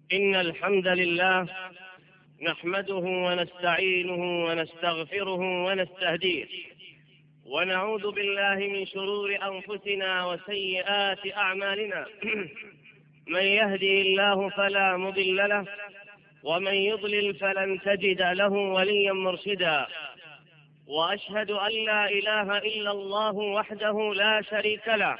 إن الحمد لله نحمده ونستعينه ونستغفره ونستهديه، ونعوذ بالله من شرور أنفسنا وسيئات أعمالنا. من يهده الله فلا مضل له، ومن يضلل فلن تجد له وليا مرشدا. وأشهد أن لا إله إلا الله وحده لا شريك له،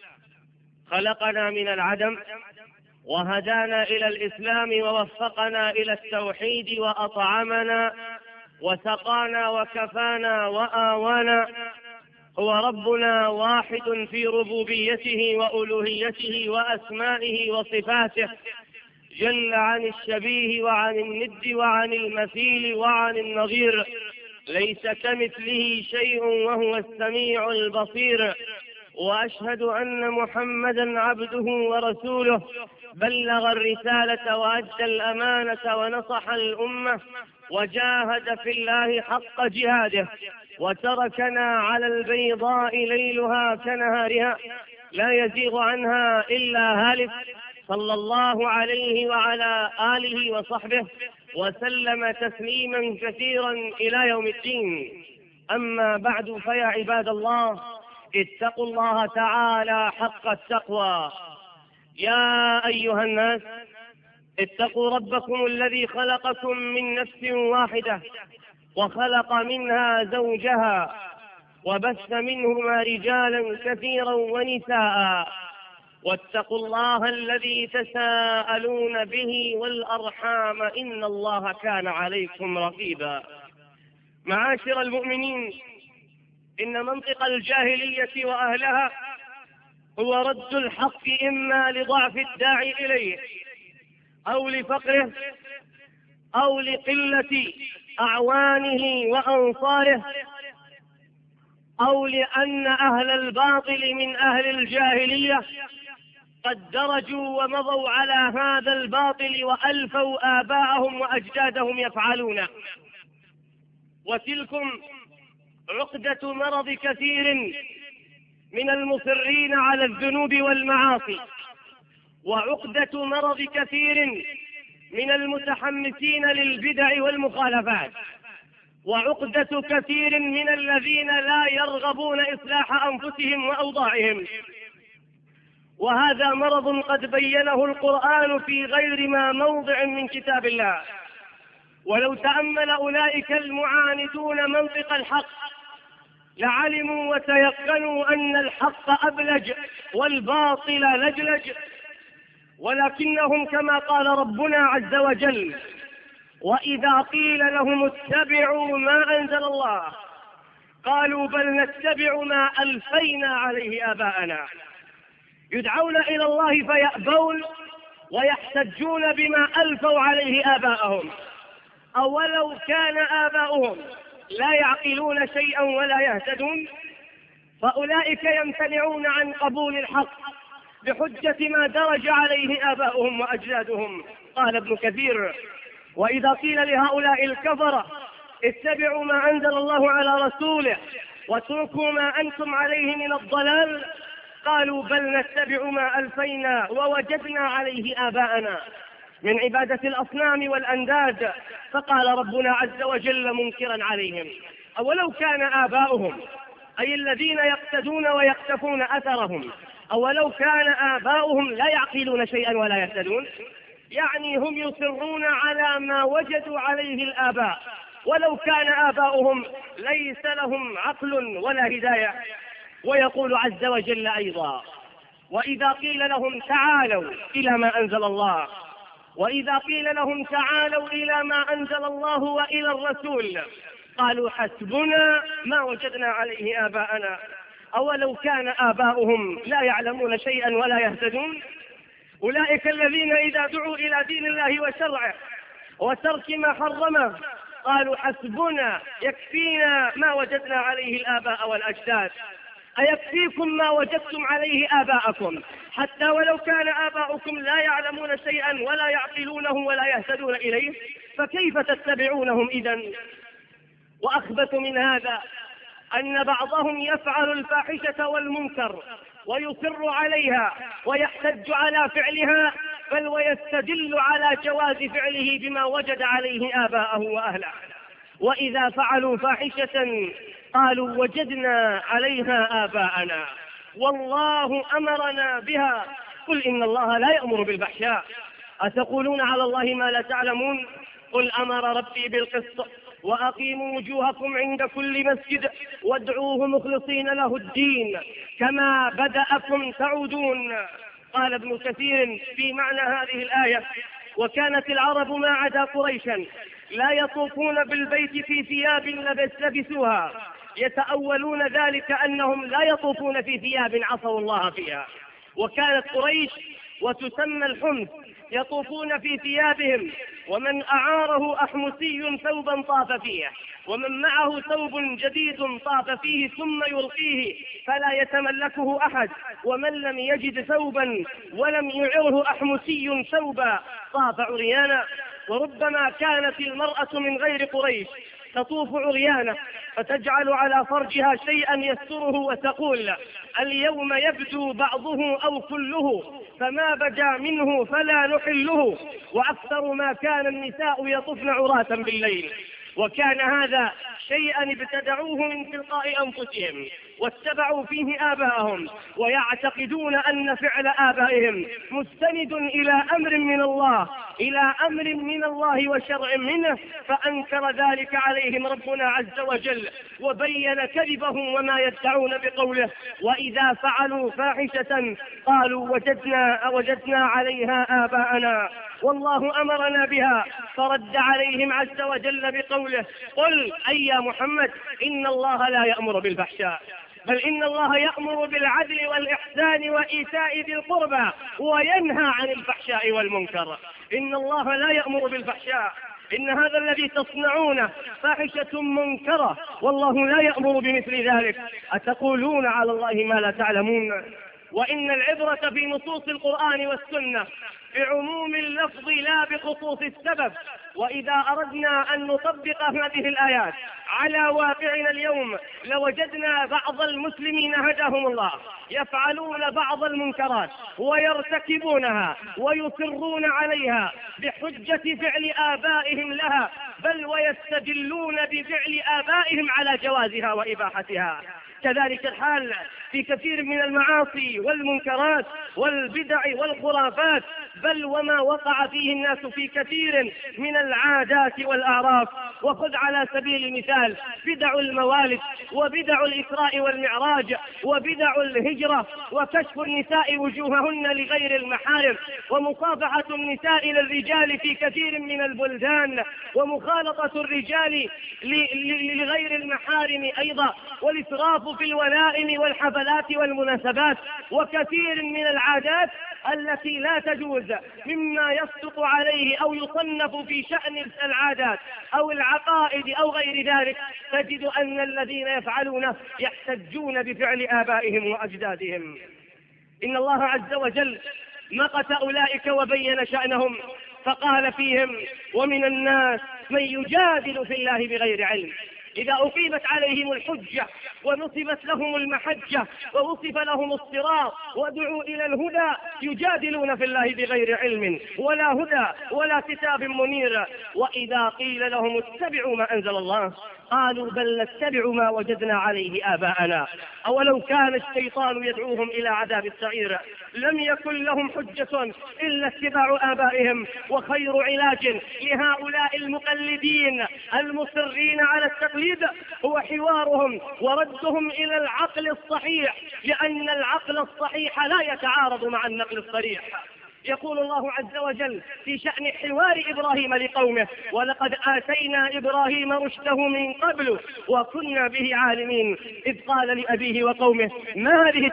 خلقنا من العدم وهدانا إلى الإسلام ووفقنا إلى التوحيد وأطعمنا وسقانا وكفانا وآوانا. هو ربنا واحد في ربوبيته وألوهيته وأسمائه وصفاته، جل عن الشبيه وعن الند وعن المثيل وعن النظير، ليس كمثله شيء وهو السميع البصير. وأشهد أن محمدا عبده ورسوله، بلغ الرسالة وأدى الأمانة ونصح الأمة وجاهد في الله حق جهاده، وتركنا على البيضاء ليلها كنهارها لا يزيغ عنها إلا هالك، صلى الله عليه وعلى آله وصحبه وسلم تسليما كثيرا إلى يوم الدين. أما بعد، فيا عباد الله، اتقوا الله تعالى حق التقوى. يا أيها الناس، اتقوا ربكم الذي خلقكم من نفس واحدة وخلق منها زوجها وبث منهما رجالا كثيرا ونساء، واتقوا الله الذي تساءلون به والأرحام، إن الله كان عليكم رقيبا. معاشر المؤمنين، إن منطق الجاهلية وأهلها هو رد الحق إما لضعف الداعي إليه أو لفقره أو لقلة أعوانه وأنصاره، أو لأن أهل الباطل من أهل الجاهلية قد درجوا ومضوا على هذا الباطل وألفوا آباءهم وأجدادهم يفعلونه. وتلكم عقدة مرض كثير من المصرين على الذنوب والمعاصي، وعقدة مرض كثير من المتحمسين للبدع والمخالفات، وعقدة كثير من الذين لا يرغبون إصلاح أنفسهم وأوضاعهم. وهذا مرض قد بينه القرآن في غير ما موضع من كتاب الله. ولو تأمل أولئك المعاندون منطق الحق لعلموا وتيقنوا أن الحق أبلج والباطل لجلج، ولكنهم كما قال ربنا عز وجل: وإذا قيل لهم اتبعوا ما أنزل الله قالوا بل نتبع ما ألفينا عليه آباءنا. يدعون إلى الله فيأبون ويحتجون بما ألفوا عليه آباءهم. أولو كان آباؤهم لا يعقلون شيئا ولا يهتدون، فأولئك يمتنعون عن قبول الحق بحجة ما درج عليه آباؤهم وأجدادهم. قال ابن كثير: وإذا قيل لهؤلاء الكفرة اتبعوا ما أنزل الله على رسوله واتركوا ما أنتم عليه من الضلال قالوا بل نتبع ما ألفينا ووجدنا عليه آباءنا من عبادة الأصنام والأنداد. فقال ربنا عز وجل منكرا عليهم: أولو كان آباؤهم، أي الذين يقتدون ويقتفون أثرهم، أولو كان آباؤهم لا يعقلون شيئا ولا يهتدون، يعني هم يصرون على ما وجدوا عليه الآباء، ولو كان آباؤهم ليس لهم عقل ولا هداية. ويقول عز وجل أيضا: وإذا قيل لهم تعالوا إلى ما أنزل الله، وإذا قيل لهم تعالوا إلى ما أنزل الله وإلى الرسول قالوا حسبنا ما وجدنا عليه آباءنا. أولو كان آباؤهم لا يعلمون شيئا ولا يهتدون. أولئك الذين إذا دعوا إلى دين الله وشرعه وترك ما حرمه قالوا حسبنا يكفينا ما وجدنا عليه الآباء والأجداد. أيكفيكم ما وجدتم عليه آباءكم حتى ولو كان آباؤكم لا يعلمون شيئا ولا يعقلونه ولا يهتدون إليه؟ فكيف تتبعونهم إذن؟ وأخبث من هذا أن بعضهم يفعل الفاحشة والمنكر ويصر عليها ويحتج على فعلها بل ويستدل على جواز فعله بما وجد عليه آباءه وأهله. وإذا فعلوا فاحشة قالوا وجدنا عليها آباءنا والله أمرنا بها قل إن الله لا يأمر بالفحشاء أتقولون على الله ما لا تعلمون قل أمر ربي بالقسط وأقيموا وجوهكم عند كل مسجد وادعوه مخلصين له الدين كما بدأكم تعودون. قال ابن كثير في معنى هذه الآية وكانت العرب ما عدا قريشا لا يطوفون بالبيت في ثياب لبسوها يتأولون ذلك أنهم لا يطوفون في ثياب عصوا الله فيها. وكانت قريش وتسمى الحمص يطوفون في ثيابهم ومن أعاره أحمسي ثوبا طاف فيه ومن معه ثوب جديد طاف فيه ثم يلقيه فلا يتملكه أحد ومن لم يجد ثوبا ولم يعره أحمسي ثوبا طاف عريانا. وربما كانت المرأة من غير قريش تطوف عريانة فتجعل على فرجها شيئا يستره وتقول اليوم يبدو بعضه أو كله فما بدا منه فلا نحله. وأكثر ما كان النساء يطفن عراة بالليل وكان هذا شيئا ابتدعوه من تلقاء أنفسهم واتبعوا فيه آباءهم ويعتقدون أن فعل آبائهم مستند إلى أمر من الله وشرع منه فأنكر ذلك عليهم ربنا عز وجل وبين كذبهم وما يدعون بقوله وإذا فعلوا فاحشة قالوا وجدنا عليها آباءنا والله أمرنا بها فرد عليهم عز وجل بقوله قل أي يا محمد إن الله لا يأمر بالفحشاء بل إن الله يأمر بالعدل والإحسان وإيتاء ذي القربى وينهى عن الفحشاء والمنكر. إن الله لا يأمر بالفحشاء إن هذا الذي تصنعونه فاحشة منكرة والله لا يأمر بمثل ذلك أتقولون على الله ما لا تعلمون. وإن العبرة في نصوص القرآن والسنة بعموم اللفظ لا بخصوص السبب. وإذا أردنا أن نطبق هذه الآيات على واقعنا اليوم لوجدنا بعض المسلمين هداهم الله يفعلون بعض المنكرات ويرتكبونها ويصرون عليها بحجة فعل آبائهم لها بل ويستدلون بفعل آبائهم على جوازها وإباحتها. كذلك الحال في كثير من المعاصي والمنكرات والبدع والخرافات بل وما وقع فيه الناس في كثير من العادات والأعراف. وخذ على سبيل المثال بدع الموالد وبدع الإسراء والمعراج وبدع الهجرة وكشف النساء وجوههن لغير المحارم ومصافحة النساء للرجال في كثير من البلدان ومخالطة الرجال لغير المحارم أيضا والإسراف في الولائم والحفلات والمناسبات وكثير من العادات التي لا تجوز مما يصدق عليه أو يصنف في شأن العادات أو العقائد أو غير ذلك. تجد أن الذين يفعلونه يحتجون بفعل آبائهم وأجدادهم. إن الله عز وجل مقت أولئك وبين شأنهم فقال فيهم ومن الناس من يجادل في الله بغير علم إذا أقيمت عليهم الحجة ونصبت لهم المحجة ووصف لهم الصراط ودعوا إلى الهدى يجادلون في الله بغير علم ولا هدى ولا كتاب منير. وإذا قيل لهم اتبعوا ما أنزل الله قالوا بل نتبع ما وجدنا عليه آباءنا أولو كان الشيطان يدعوهم إلى عذاب السعير لم يكن لهم حجة إلا اتباع آبائهم. وخير علاج لهؤلاء المقلدين المصرين على التقليد هو حوارهم وردهم إلى العقل الصحيح لأن العقل الصحيح لا يتعارض مع النقل الصريح. يقول الله عز وجل في شأن حوار إبراهيم لقومه ولقد آتينا إبراهيم رشده من قبل وكنا به عالمين إذ قال لأبيه وقومه ما هذه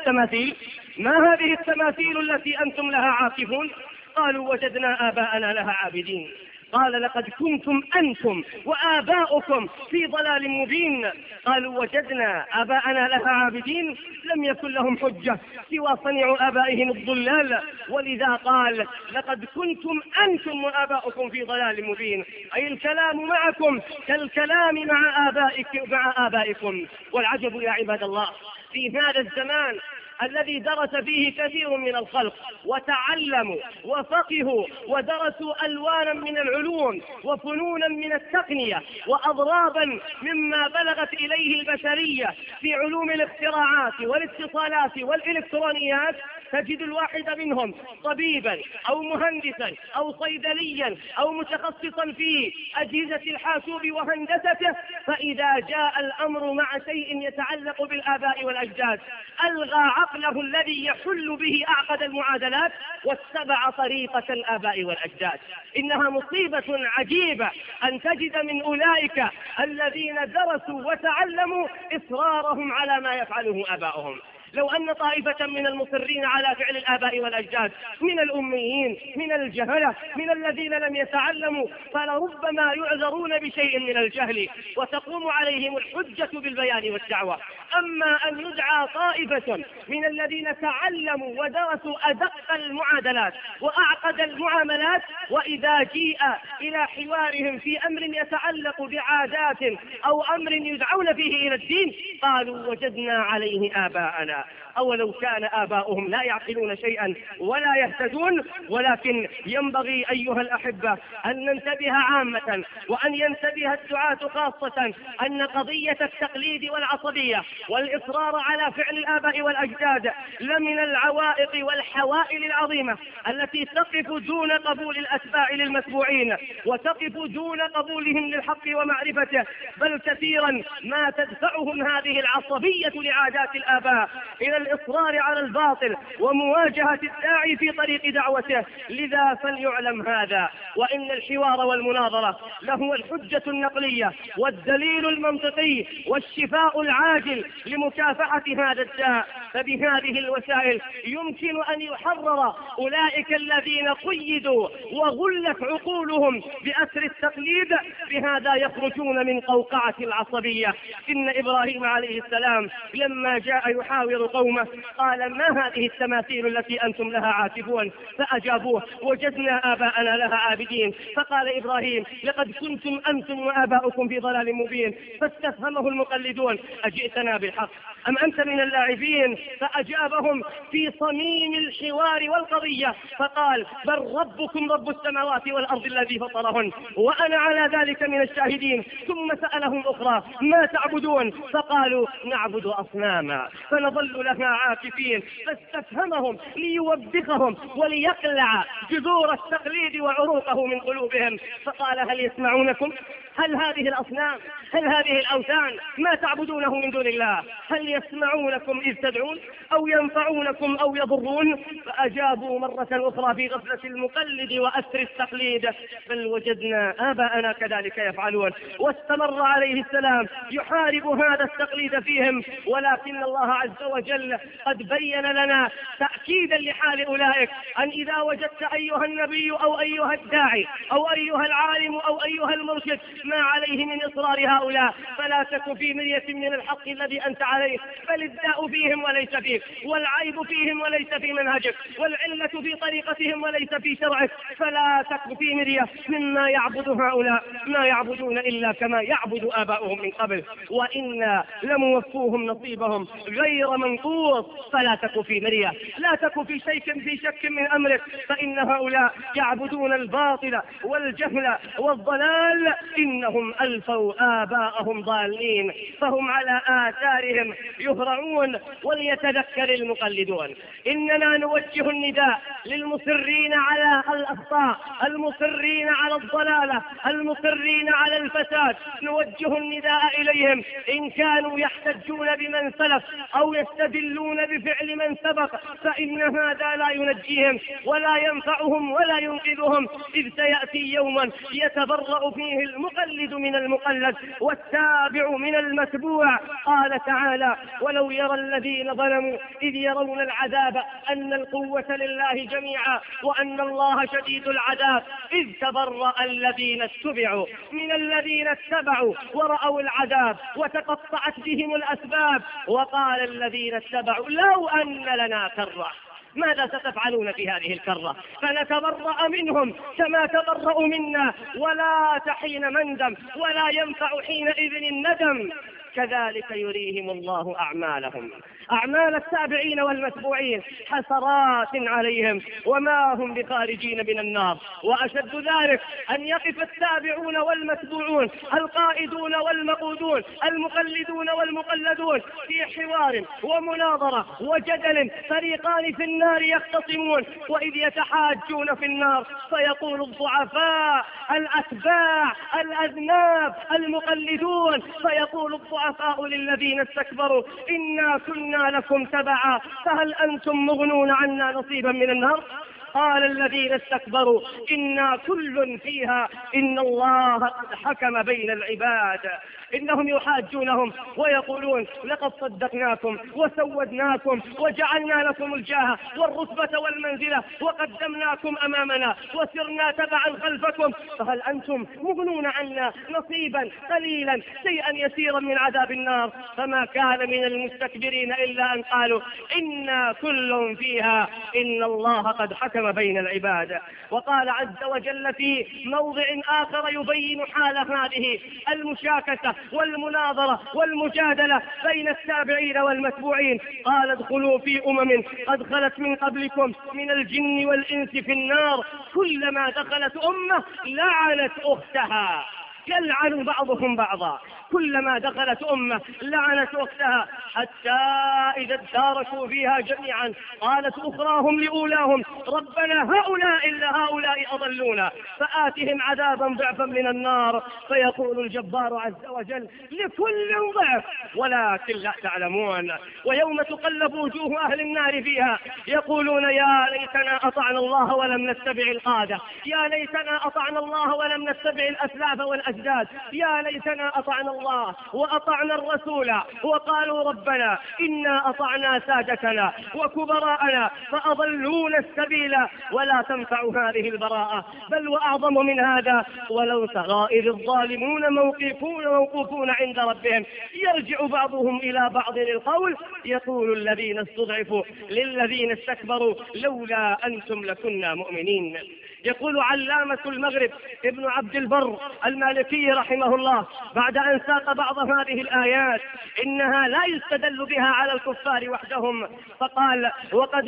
التماثيل التي أنتم لها عاكفون قالوا وجدنا آباءنا لها عابدين قال لقد كنتم أنتم وآباؤكم في ضلال مبين قالوا وجدنا آباءنا لها عابدين لم يكن لهم حجة سوى صنيع آبائهم الضلال ولذا قال لقد كنتم أنتم وآباؤكم في ضلال مبين أي الكلام معكم كالكلام مع آبائكم. والعجب يا عباد الله في هذا الزمان الذي درس فيه كثير من الخلق وتعلموا وفقهوا ودرسوا ألوانا من العلوم وفنونا من التقنية وأضرابا مما بلغت إليه البشرية في علوم الاختراعات والاتصالات والإلكترونيات، تجد الواحد منهم طبيبا أو مهندسا أو صيدليا أو متخصصا في أجهزة الحاسوب وهندسته، فإذا جاء الأمر مع شيء يتعلق بالآباء والأجداد ألغى عقله الذي يحل به أعقد المعادلات واتبع طريقة الآباء والأجداد. إنها مصيبة عجيبة أن تجد من أولئك الذين درسوا وتعلموا إصرارهم على ما يفعله آباؤهم. لو أن طائفة من المصرين على فعل الآباء والأجداد من الأميين من الجهلة من الذين لم يتعلموا فلربما يعذرون بشيء من الجهل وتقوم عليهم الحجة بالبيان والدعوة. أما أن يدعى طائفة من الذين تعلموا ودرسوا أدق المعادلات وأعقد المعاملات، وإذا جيء إلى حوارهم في أمر يتعلق بعادات أو أمر يدعون فيه إلى الدين قالوا وجدنا عليه آباءنا، أولو كان آباؤهم لا يعقلون شيئا ولا يهتدون. ولكن ينبغي أيها الأحبة أن ننتبه عامة وأن ينتبه الدعاة خاصة أن قضية التقليد والعصبية والإصرار على فعل الآباء والأجداد لمن العوائق والحوائل العظيمة التي تقف دون قبول الأتباع للمتبوعين وتقف دون قبولهم للحق ومعرفته، بل كثيرا ما تدفعهم هذه العصبية لعادات الآباء إلى الإصرار على الباطل ومواجهة الداعي في طريق دعوته. لذا فليعلم هذا، وإن الحوار والمناظرة له الحجة النقلية والدليل المنطقي والشفاء العاجل لمكافحة هذا الداء. فبهذه الوسائل يمكن أن يحرر أولئك الذين قيدوا وغلت عقولهم بأسر التقليد، بهذا يخرجون من قوقعة العصبية. إن إبراهيم عليه السلام لما جاء يحاور قومه قال ما هذه التماثيل التي أنتم لها عاكفون؟ فأجابوه وجدنا آباءنا لها عابدين. فقال إبراهيم لقد كنتم أنتم وآباؤكم في ضلال مبين. فاستفهمه المقلدون أجئتنا بالحق أم أنت من اللاعبين؟ فأجابهم في صميم الحوار والقضية فقال بل ربكم رب السماوات والأرض الذي فطرهن وأنا على ذلك من الشاهدين. ثم سألهم أخرى ما تعبدون؟ فقالوا نعبد أصناما فنظل لها عاكفين. فاستفهمهم ليوبخهم وليقلع جذور التقليد وعروقه من قلوبهم. فقال هل يسمعونكم؟ هل هذه الأصنام هل هذه الأوثان ما تعبدونه من دون الله هل يسمعونكم إذ تدعون أو ينفعونكم أو يضرون؟ فأجابوا مرة أخرى في غفلة المقلد وأسر التقليد بل وجدنا آباءنا كذلك يفعلون. واستمر عليه السلام يحارب هذا التقليد فيهم، ولكن الله عز وجل قد بين لنا تأكيدا لحال أولئك أن إذا وجدت أيها النبي أو أيها الداعي أو أيها العالم أو أيها المرشد ما عليه من إصرار هؤلاء فلا تك في مرية من الحق الذي أنت عليه، بل الداء فيهم وليس فيك، والعيب فيهم وليس في منهجك، والعلة في طريقتهم وليس في شرعك. فلا تك في مرية مما يعبد هؤلاء، ما يعبدون إلا كما يعبد آباؤهم من قبل، وإنا لموفوهم نصيبهم غير منقوص. فلا تك في مرية، لا تك في شك من أمرك، فإن هؤلاء يعبدون الباطل والجهل والضلال. إنهم ألفوا آباءهم ضالين فهم على آثارهم يهرعون. وليتذكر المقلدون إننا نوجه النداء للمصرين على الأخطاء، المصرين على الضلالة، المصرين على الفساد. نوجه النداء إليهم إن كانوا يحتجون بمن سلف أو يستدلون بفعل من سبق فإن هذا لا ينجيهم ولا ينفعهم ولا ينقذهم، إذ سيأتي يوما يتبرأ فيه المقلد من المقلد والتابع من المتبوع. قال تعالى ولو يرى الذين ظلموا إذ يرون العذاب أن القوة لله جميعا وأن الله شديد العذاب إذ تبرأ الذين اتبعوا من الذين اتبعوا ورأوا العذاب وتقطعت بهم الأسباب وقال الذين اتبعوا لو أن لنا كرة ماذا ستفعلون في هذه الكرة؟ فنتبرأ منهم كما تبرأوا منا ولا تحين مندم ولا ينفع حينئذ الندم. كذلك يريهم الله أعمالهم أعمال التابعين والمتبوعين حسرات عليهم وما هم بخارجين من النار. وأشد ذلك أن يقف التابعون والمتبوعون القائدون والمقودون المقلدون والمقلدون في حوار ومناظرة وجدل، فريقان في النار يختصمون، وإذ يتحاجون في النار فيقول الضعفاء الأتباع الأذناب المقلدون، فيقول الضعفاء للذين استكبروا إنا كنا لكم تبعا فهل أنتم مغنون عنا نصيبا من النار؟ قال الذين استكبروا إنا كل فيها إن الله قد حكم بين العباد. إنهم يحاجونهم ويقولون لقد صدقناكم وسودناكم وجعلنا لكم الجاه والرتبة والمنزلة وقدمناكم أمامنا وسرنا تبعا خلفكم فهل أنتم مغنون عنا نصيبا قليلا شيئا يسيرا من عذاب النار؟ فما كان من المستكبرين إلا أن قالوا إنا كل فيها إن الله قد حكم بين العباد. وقال عز وجل في موضع آخر يبين حال هذه المشاكسة والمناظرة والمجادلة بين التابعين والمتبوعين، قال ادخلوا في أمم قد خلت من قبلكم من الجن والإنس في النار كلما دخلت أمة لعنت أختها، يلعن بعضهم بعضا، كلما دخلت أمة لعنت أختها حتى إذا اداركوا فيها جميعا قالت أخراهم لأولاهم ربنا هؤلاء إلا هؤلاء أضلونا فآتهم عذابا ضعفا من النار. فيقول الجبار عز وجل لكل ضعف ولكن لا تعلمون. ويوم تقلب وجوه أهل النار فيها يقولون يا ليتنا أطعنا الله ولم نتبع القادة، يا ليتنا أطعنا الله ولم نتبع الأسلاف والأجداد، يا ليتنا أطعنا الله وأطعنا الرسول وقالوا ربنا إنا أطعنا سادتنا وكبراءنا فأضلونا السبيل ولا تنفع هذه البراءة. بل وأعظم من هذا ولو ترى إذ الظالمون موقوفون عند ربهم يرجع بعضهم إلى بعض القول يقول الذين استضعفوا للذين استكبروا لولا أنتم لكنا مؤمنين. يقول علامة المغرب ابن عبد البر المالكي رحمه الله بعد أن ساق بعض هذه الآيات إنها لا يستدل بها على الكفار وحدهم، فقال وقد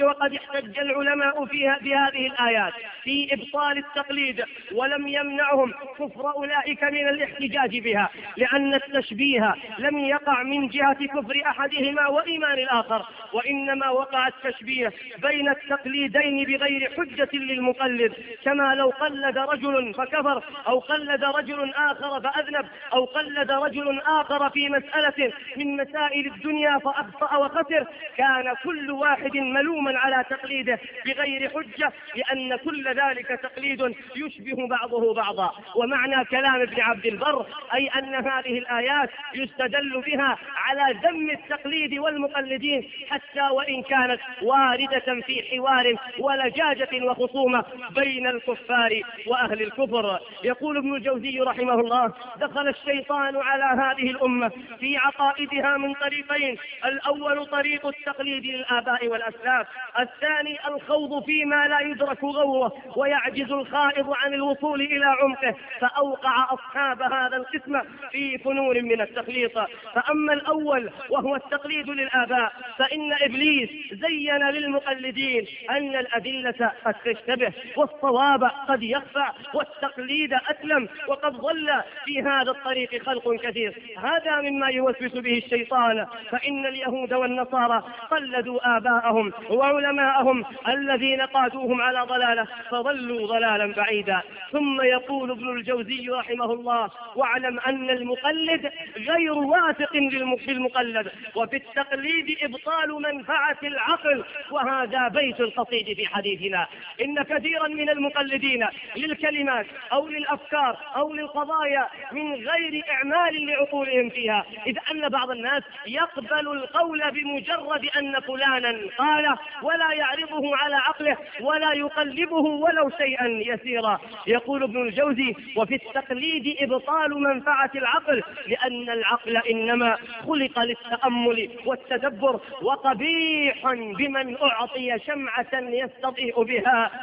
احتج العلماء بهذه الآيات في إبطال التقليد ولم يمنعهم كفر أولئك من الاحتجاج بها، لأن التشبيه لم يقع من جهة كفر أحدهما وإيمان الآخر، وإنما وقع التشبيه بين التقليدين بغير حجة للمقلد، كما لو قلد رجل فكفر أو قلد رجل آخر فأذنب أو قلد رجل آخر في مسألة من مسائل الدنيا فأخطأ وخسر، كان كل واحد ملوما على تقليده بغير حجة، لأن كل ذلك تقليد يشبه بعضه بعضا. ومعنى كلام ابن عبد البر أي أن هذه الآيات يستدل بها على ذم التقليد والمقلدين حتى وإن كانت واردة في حوار ولجاجة وخصومة بين الكفار وأهل الكفر. يقول ابن الجوزي رحمه الله دخل الشيطان على هذه الأمة في عقائدها من طريقين: الأول طريق التقليد للآباء والأسلاف، الثاني الخوض فيما لا يدرك غوره ويعجز الخائض عن الوصول إلى عمقه، فأوقع أصحاب هذا القسم في فنون من التخليط. فأما الأول وهو التقليد للآباء فإن إبليس زين للمقلدين أن الأدلة قد تشتبه والصواب قد يخفى والتقليد أسلم، وقد ضل في هذا الطريق خلق كثير. هذا مما يوسوس به الشيطان، فإن اليهود والنصارى قلدوا آباءهم وعلماءهم الذين قادوهم على ضلالة فضلوا ضلالا بعيدا. ثم يقول ابن الجوزي رحمه الله واعلم أن المقلد غير واثق بالمقلد، وفي التقليد إبطال منفعة العقل. وهذا بيت القصيد في حديثنا: إن كثيرا من المقلدين للكلمات أو للأفكار أو للقضايا من غير إعمال لعقولهم فيها، إذ أن بعض الناس يقبل القول بمجرد أن فلانا قال ولا يعرضه على عقله ولا يقلبه ولو شيئا يسيرا. يقول ابن الجوزي وفي التقليد إبطال منفعة العقل، لأن العقل إنما خلق للتأمل والتدبر، وقبيح بمن أعطي شمعة يستضيء بها أن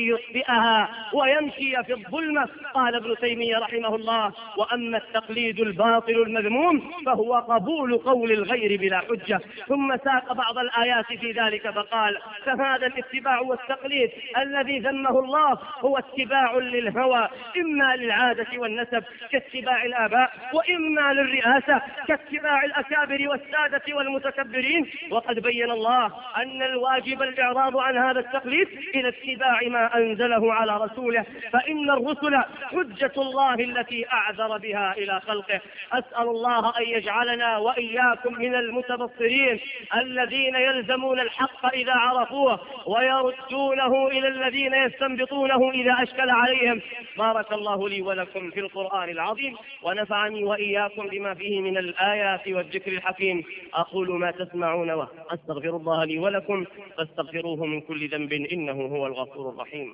يطفئها ويمشي في الظلمة. قال ابن تيمية رحمه الله: وأما التقليد الباطل المذموم فهو قبول قول الغير بلا حجة. ثم ساق بعض الآيات في ذلك فقال: فهذا الاتباع والتقليد الذي ذمه الله هو اتباع للهوى، إما للعادة والنسب كاتباع الآباء، وإما للرئاسة كاتباع الأكابر والسادة والمتكبرين. وقد بين الله أن الواجب الإعراض عن هذا التقليد إلى اتباع ما أنزله على رسوله، فإن الرسل حجة الله التي أعذر بها إلى خلقه. أسأل الله أن يجعلنا وإياكم من المتبصرين الذين يلزمون الحق إذا عرفوه ويردونه إلى الذين يستنبطونه إذا أشكل عليهم. بارك الله لي ولكم في القرآن العظيم، ونفعني وإياكم بما فيه من الآيات والذكر الحكيم. أقول ما تسمعون وأستغفر الله لي ولكم فاستغفروه من كل ذنب إنه هو الغفور الرحيم.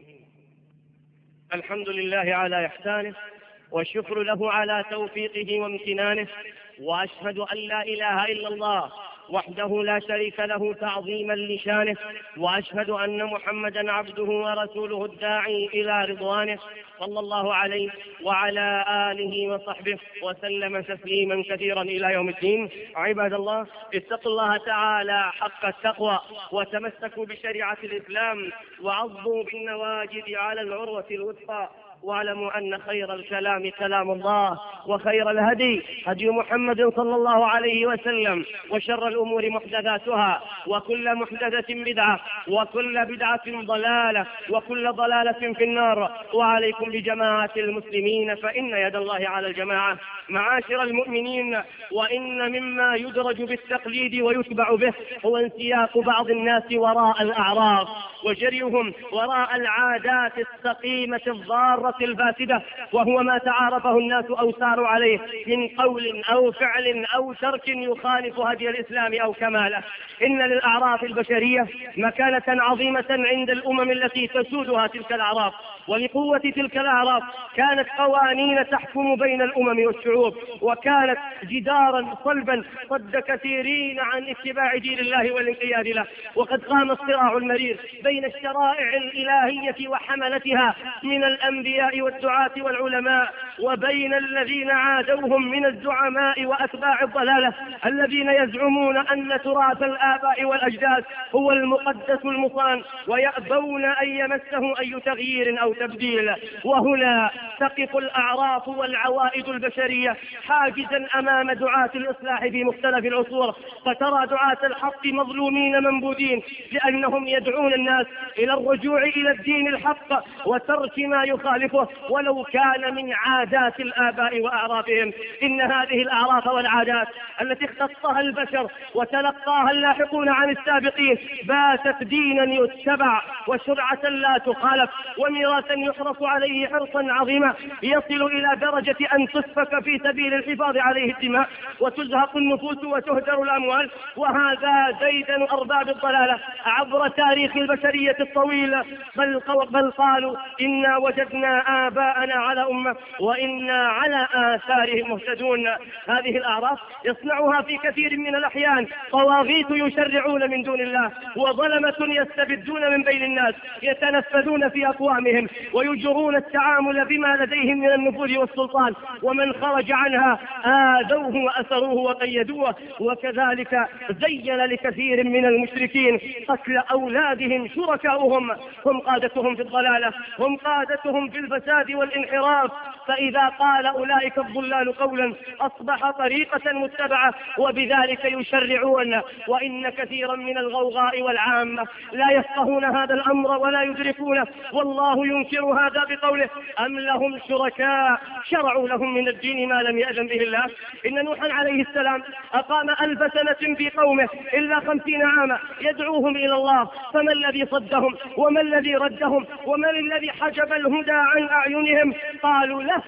الحمد لله على إحسانه، والشكر له على توفيقه وامتنانه، وأشهد أن لا إله إلا الله وحده لا شريك له تعظيما لشانه، وأشهد أن محمدا عبده ورسوله الداعي إلى رضوانه، صلى الله عليه وعلى آله وصحبه وسلم تسليما كثيرا إلى يوم الدين. عباد الله، اتقوا الله تعالى حق التقوى، وتمسكوا بشريعة الإسلام، وعضوا بالنواجذ على العروة الوثقى، واعلموا أن خير الكلام كلام الله، وخير الهدي هدي محمد صلى الله عليه وسلم، وشر الأمور محدثاتها، وكل محدثة بدعة، وكل بدعة ضلالة، وكل ضلالة في النار. وعليكم بجماعة المسلمين فإن يد الله على الجماعة. معاشر المؤمنين، وإن مما يدرج بالتقليد ويتبع به هو انسياق بعض الناس وراء الأعراف، وجريهم وراء العادات السقيمة الضارة الفاسدة، وهو ما تعارفه الناس أو ساروا عليه من قول أو فعل أو ترك يخالف هدي الإسلام أو كماله. إن للأعراف البشرية مكانة عظيمة عند الأمم التي تسودها تلك الأعراف، ولقوة تلك الأعراف كانت قوانين تحكم بين الأمم والشعوب، وكانت جدارا صلبا صد كثيرين عن اتباع دين الله والانقياد له. وقد قام الصراع المرير بين الشرائع الإلهية وحملتها من الأنبياء والدعاة والعلماء، وبين الذين عادوهم من الزعماء وأتباع الضلالة الذين يزعمون أن تراث الآباء والأجداد هو المقدس المصان، ويأبون أن يمسه أي تغيير أو تبديل. وهنا تقف الأعراف والعوائد البشرية حاجزا أمام دعاة الإصلاح في مختلف العصور، فترى دعاة الحق مظلومين منبوذين لأنهم يدعون الناس إلى الرجوع إلى الدين الحق وترك ما يخالفه ولو كان من عادات الآباء وأعرافهم. إن هذه الأعراف والعادات التي اختصها البشر وتلقاها اللاحقون عن السابقين باتت دينا يتبع وشرعة لا تخالف وميراثا يحرص عليه حرصا عظيما، يصل إلى درجة أن تسفك في سبيل الحفاظ عليه الدماء وتزهق النفوس وتهدر الأموال. وهذا ديدن أرباب الضلالة عبر تاريخ البشرية الطويل، بل قالوا إنا وجدنا آباءنا على أمة وإنا على آثارهم مهتدون. هذه الأعراف يصنعها في كثير من الأحيان طواغيت يشرعون من دون الله، وظلمة يستبدون من بين الناس، يتنفذون في أقوامهم ويجرون التعامل بما لديهم من النفوذ والسلطان، ومن خرج عنها آذوه وأسروه وقيدوه. وكذلك زين لكثير من المشركين قتل أولادهم شركاؤهم، هم قادتهم في الضلالة، هم قادتهم في الفساد والانحراف. فإذا قال أولئك الضلال قولا أصبح طريقة متبعة، وبذلك يشرعون. وإن كثيرا من الغوغاء والعامة لا يفقهون هذا الأمر ولا يدركونه، والله ينكر هذا بقوله أم لهم شركاء شرعوا لهم من الدين ما لم يأذن به الله. إن نوحا عليه السلام أقام 1000 سنة في قومه إلا 50 عاما يدعوهم إلى الله، فما الذي صدهم وما الذي ردهم ومن الذي حجب الهدى عن أعينهم؟ قالوا لا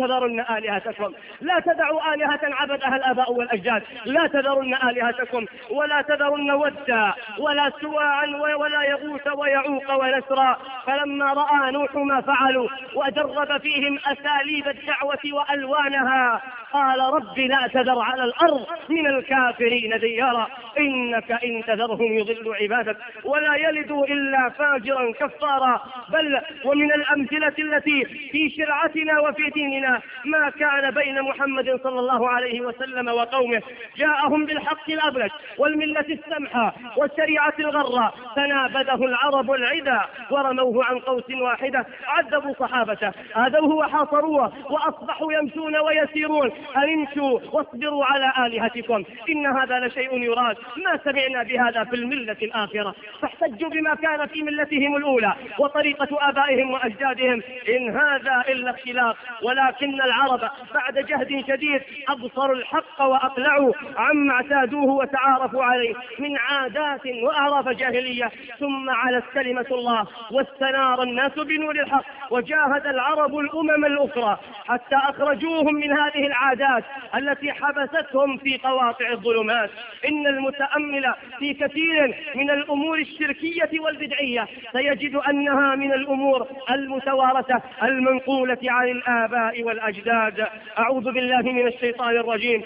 تذرن آلهتكم. لا تدعوا آلهة عبدها الآباء والأجداد، لا تذرن آلهتكم، ولا تذرن ودا ولا سواعا ولا يغوث ويعوق ونسرا. فلما رأى نوح ما فعلوا وجرب فيهم أساليب الدعوة وألوانها قال رب لا تذر على الأرض من الكافرين ديارا إنك إن تذرهم يضل عبادك ولا يلدوا إلا فاجرا كفارا. بل ومن الأمثلة التي في شرعتنا وفي ديننا ما كان بين محمد صلى الله عليه وسلم وقومه، جاءهم بالحق الأبلج والملة السمحة والشريعة الغرة فنابذه العرب العدا ورموه عن قوس واحدة. عذبوا صحابته، آذوه وحاصروه وأصبحوا يمشون ويسيرون. أنمشوا واصبروا على آلهتكم إن هذا لشيء يراد، ما سمعنا بهذا في الملة الآخرة. فاحتجوا بما كان في ملتهم الأولى وطريقة آبائهم وأجدادهم، إن هذا إلا اختلاف. ولكن العرب بعد جهد شديد أبصروا الحق وأقلعوا عما اعتادوه وتعارفوا عليه من عادات وأعراف جاهلية. ثم علت كلمة الله واستنار الناس بنور الحق، وجاهد العرب الأمم الأخرى حتى أخرجوهم من هذه العادات التي حبستهم في قواطع الظلمات. إن المتأمل في كثير من الأمور الشركية والبدعية سيجد أنها من الأمور المتوارثة المنقولة عن الآباء والأجداد. أعوذ بالله من الشيطان الرجيم.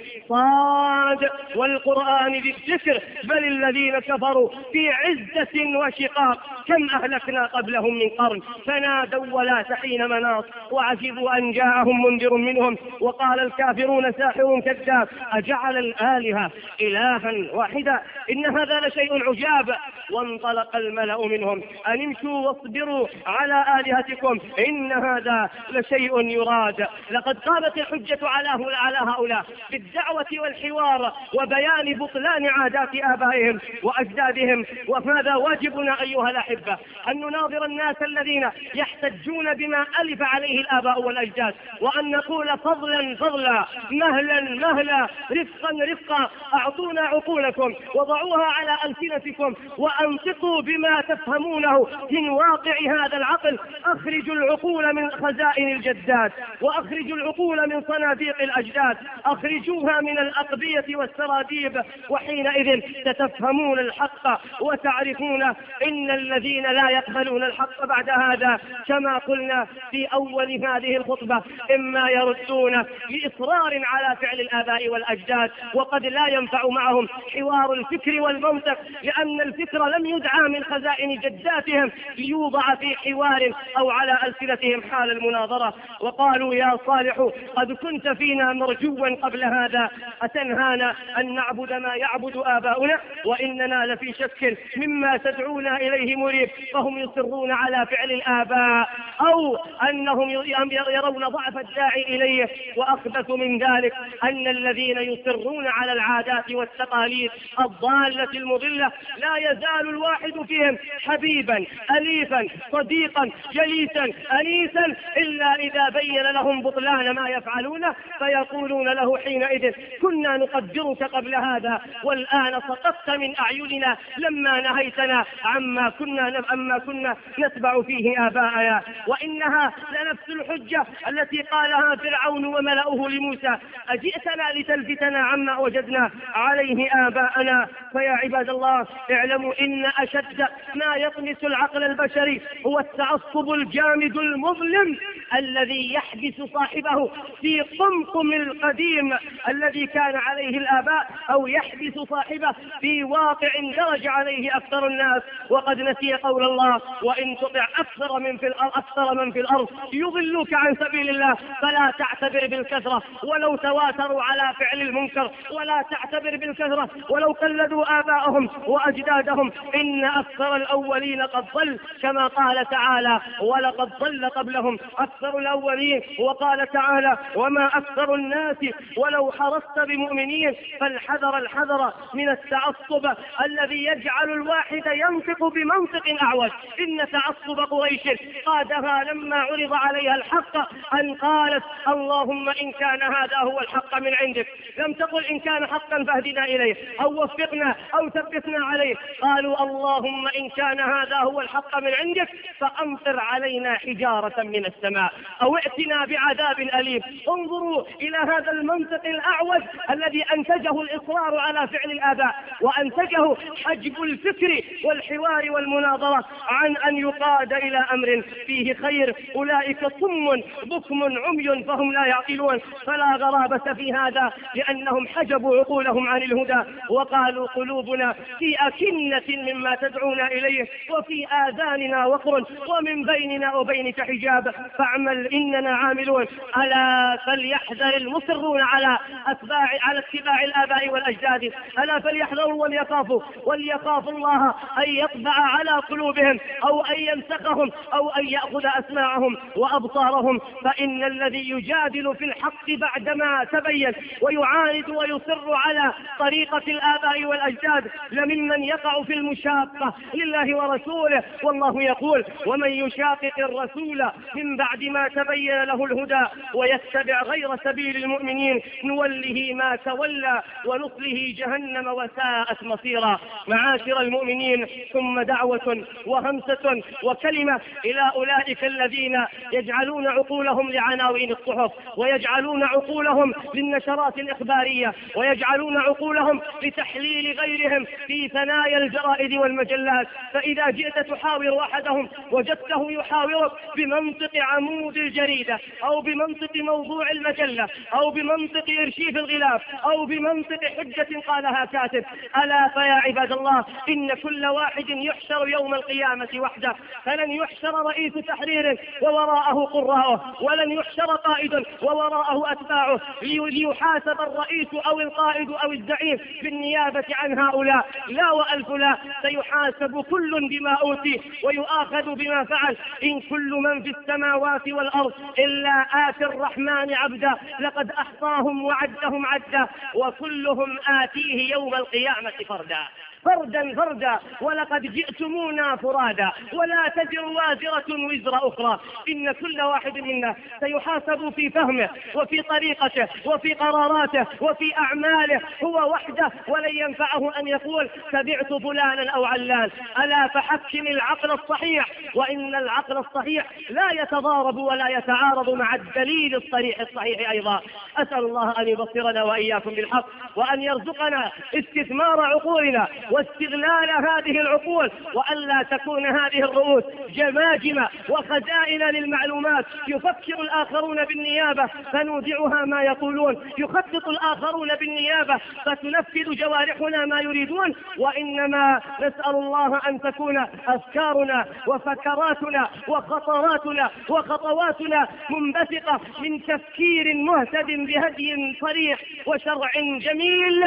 صاد والقرآن ذي الذكر بل الذين كفروا في عزة وشقاق كم أهلكنا قبلهم من قرن فنادوا ولا حين مناص وعجبوا أن جاءهم منذر منهم وقال الكافرون ساحر كذاب أجعل الآلهة إلها واحدا إن هذا لشيء عجاب. وانطلق الملأ منهم أن امشوا واصبروا على آلهتكم إن هذا لشيء يراد. لقد قامت الحجة على هؤلاء بالدعوة والحوار وبيان بطلان عادات آبائهم وأجدادهم. وهذا واجبنا أيها الأحبة أن نناظر الناس الذين يحتجون بما ألف عليه الآباء والأجداد وأن نقول فضلا فضلا مهلا مهلا رفقا رفقا. أعطونا عقولكم وضعوها على ألسنتكم وأنطقوا بما تفهمونه من واقع هذا العقل. أخرجوا العقول من خزائن الجدات وأخرجوا العقول من صناديق الأجداد، أخرجوها من الأقبية والسراديب، وحينئذ تتفهمون الحق وتعرفون إن الذين لا يقبلون الحق بعد هذا كما قلنا في أول هذه الخطبة إما يردون بإصرار على فعل الآباء والأجداد وقد لا ينفع معهم حوار الفكر والمنطق لأن الفكر لم يدعى من خزائن جداتهم ليوضع في حوار أو على ألسنتهم حال المناظرة. وقالوا يا صالح قد كنت فينا مرجوا قبل هذا أتنهانا أن نعبد ما يعبد آباؤنا وإننا لفي شك مما تدعونا إليه مريب. فهم يصرون على فعل الآباء أو أنهم يرون ضعف الداعي إليه. وأخبث من ذلك أن الذين يصرون على العادات والتقاليد الضالة المضلة لا يزال الواحد فيهم حبيبا أليفا صديقا جليسا أنيسا إلا إذا بين لهم بطلان ما يفعلونه فيقولون له حينئذ كنا نقدرك قبل هذا والآن سقطت من أعيننا لما نهيتنا عما كنا نتبع فيه آباءنا. وإنها لنفس الحجة التي قالها فرعون وملأه لموسى أجئتنا لتلفتنا عما وجدنا عليه آباءنا. فيا عباد الله اعلموا إن أشد ما يطمس العقل البشري هو التعصب الجامد المظلم الذي يحبس صاحبه في قمقم القديم الذي كان عليه الآباء أو يحبس صاحبه في واقع درج عليه أكثر الناس. وقد نسي قول الله وإن تطع أكثر من في الأرض يضلوك عن سبيل الله فلا تعتبر بالكثرة ولو تواتروا على فعل المنكر ولا تعتبر بالكثرة ولو قلدوا آباءهم وأجدادهم إن أكثر الأولين قد ضل كما قال تعالى ولقد ضل قبلهم أكثر الأولين. وقال تعالى وما أكثر الناس ولو حرصت بمؤمنين. فالحذر من التعصب الذي يجعل الواحد ينطق بمنطق أعوج. إن تعصب قريش قادها لما عرض عليها الحق أن قالت اللهم إن كان هذا هو الحق من عندك لم تقل إن كان حقا فاهدنا إليه أو وفقنا أو ثبتنا عليه. قالوا اللهم إن كان هذا هو الحق من عندك فأمطر علينا حجارة من السماء أو ائتنا بعذاب أليم. انظروا إلى هذا المنطق الأعوج الذي أنتجه الإصرار على فعل الآباء، وأنتجه حجب الفكر والحوار والمناظرة عن أن يقاد إلى أمر فيه خير. أولئك صم بكم عمي فهم لا يعقلون. فلا غرابة في هذا، لأنهم حجبوا عقولهم عن الهدى وقالوا قلوبنا في أكنة مما تدعونا إليه وفي آذاننا وقر ومن بيننا وبينك حجاب فاعمل إننا عاملون. ألا فليحذر المصرون على اتباع الآباء والأجداد، ألا فليحذروا وليخافوا الله أن يطبع على قلوبهم أو أن يمسخهم أو أن يأخذ أسماعهم وأبصارهم. فإن الذي يجادل في الحق بعدما تبين ويعاند ويصر على طريقة الآباء والأجداد لممن يقع في المشاقة لله ورسوله. والله يقول: ومن يشاقق الرسول من بعد ما تبين له الهدى ويتبع غير سبيل المؤمنين نوله ما تولى ونصله جهنم وساءت مصيرا. معاشر المؤمنين، ثم دعوة وهمسة وكلمة إلى أولئك الذين يجعلون عقولهم لعناوين الصحف، ويجعلون عقولهم للنشرات الإخبارية، ويجعلون عقولهم لتحليل غيرهم في ثنايا الجرائد والمجلات. فإذا جئت تحاور أحدهم وجدته يحاورك بمنطق عمود الجريدة أو بمنطق موضوع المجلة أو بمنطق إرشيف الغلاف أو بمنطق حجة قالها كاتب. ألا فيا عباد الله، إن كل واحد يحشر يوم القيامة وحده، فلن يحشر رئيس تحرير ووراءه قراءه، ولن يحشر قائد ووراءه أتباعه ليحاسب الرئيس أو القائد أو الزعيم بالنيابة عن هؤلاء. لا وألف لا، سيحاسب كل بما أوتي ويؤاخذ بما فعل. إن كل من في السماوات والأرض إلا آتي الرحمن عبدا لقد أحصاهم وعدهم عدا وكلهم آتيه يوم القيامة فردا فردا ولقد جئتمونا فرادا ولا تزر وازرة وزر أخرى. إن كل واحد منا سيحاسب في فهمه وفي طريقته وفي قراراته وفي أعماله هو وحده، ولن ينفعه أن يقول تبعت فلانا أو علان. ألا فحكم العقل الصحيح، وإن العقل الصحيح لا يتضارب ولا يتعارض مع الدليل الصحيح أيضا. أسأل الله أن يبصرنا وإياكم بالحق، وأن يرزقنا استثمار عقولنا واستغلال هذه العقول، وألا تكون هذه الرؤوس جماجم وخزائن للمعلومات يفكر الآخرون بالنيابة فنودعها ما يقولون، يخطط الآخرون بالنيابة فتنفذ جوارحنا ما يريدون. وإنما نسأل الله أن تكون أفكارنا وفكراتنا وخطراتنا وخطواتنا منبثقة من تفكير مهتد بهدي صريح وشرع جميل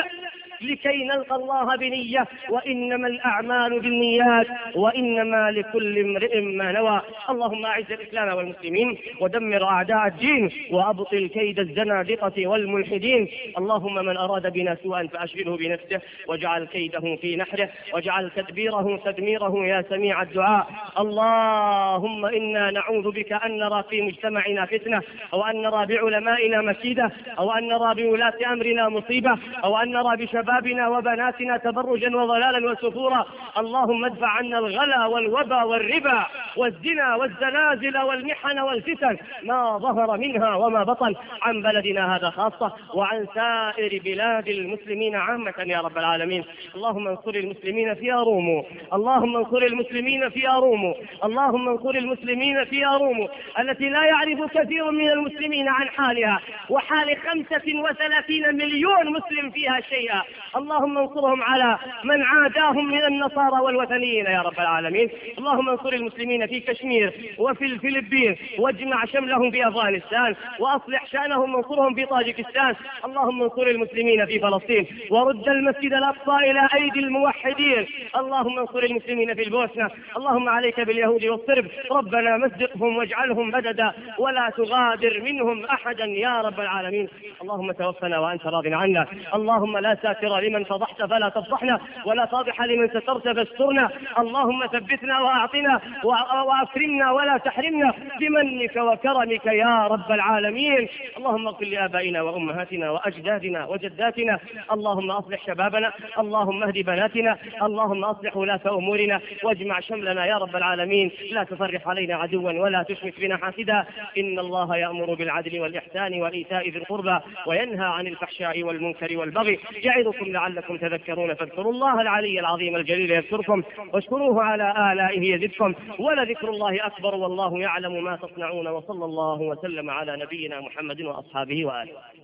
لكي نلقى الله بنية. وإنما الأعمال بالنيات وإنما لكل امرئ ما نوى. اللهم أعز الإسلام والمسلمين ودمر أعداء الدين وأبطل كيد الزنادقة والملحدين. اللهم من أراد بنا سوءا فأشغله بنفسه واجعل كيده في نحره واجعل تدبيره تدميره يا سميع الدعاء. اللهم إنا نعوذ بك أن نرى في مجتمعنا فتنة، أو أن نرى بعلمائنا مكيدة، أو أن نرى بولاة أمرنا مصيبة، أو أن نرى بشبابنا وبناتنا تبرجا وضلالا وسفورا. اللهم ادفع عنا الغلا والوبا والربا والزنا والزلازل والمحن والفتن ما ظهر منها وما بطن عن بلدنا هذا خاصة وعن سائر بلاد المسلمين عامة يا رب العالمين. اللهم انصر المسلمين في أرومو، اللهم انصر المسلمين في أرومو، اللهم انصر المسلمين في أرومو التي لا يعرف كثير من المسلمين عن حالها وحال 35 مليون مسلم فيها شيئا. اللهم انصرهم على من عاداهم من النصارى والوثنيين يا رب العالمين. اللهم انصر المسلمين في كشمير وفي الفلبين واجمع شملهم في أفغانستان وأصلح شأنهم وانصرهم في طاجكستان. اللهم انصر المسلمين في فلسطين ورد المسجد الأقصى إلى أيدي الموحدين. اللهم انصر المسلمين في البوسنة. اللهم عليك باليهود والصرب، ربنا مزقهم واجعلهم بددا ولا تغادر منهم أحدا يا رب العالمين. اللهم توفنا وأنت راض عنا. اللهم لا ساتر ساتر لمن فضحت فلا تفضحنا، ولا فاضح لمن سترت فاسترنا. اللهم ثبتنا وأعطنا وأكرمنا ولا تحرمنا بمنك وكرمك يا رب العالمين. اللهم اغفر لآبائنا وأمهاتنا وأجدادنا وجداتنا. اللهم أصلح شبابنا، اللهم اهد بناتنا، اللهم أصلح ولاة أمورنا، واجمع شملنا يا رب العالمين. لا تفرق علينا عدوا ولا تشمت بنا حاسدا. إن الله يأمر بالعدل والإحسان وإيتاء ذي القربى وينهى عن الفحشاء والمنكر والبغي يعظكم لعلكم تذكرون. فاذكروا الله العلي العظيم الجليل يذكركم، واشكروه على آلائه يزدكم، ولذكر الله أكبر والله يعلم ما تصنعون. وصلى الله وسلم على نبينا محمد وأصحابه وآله.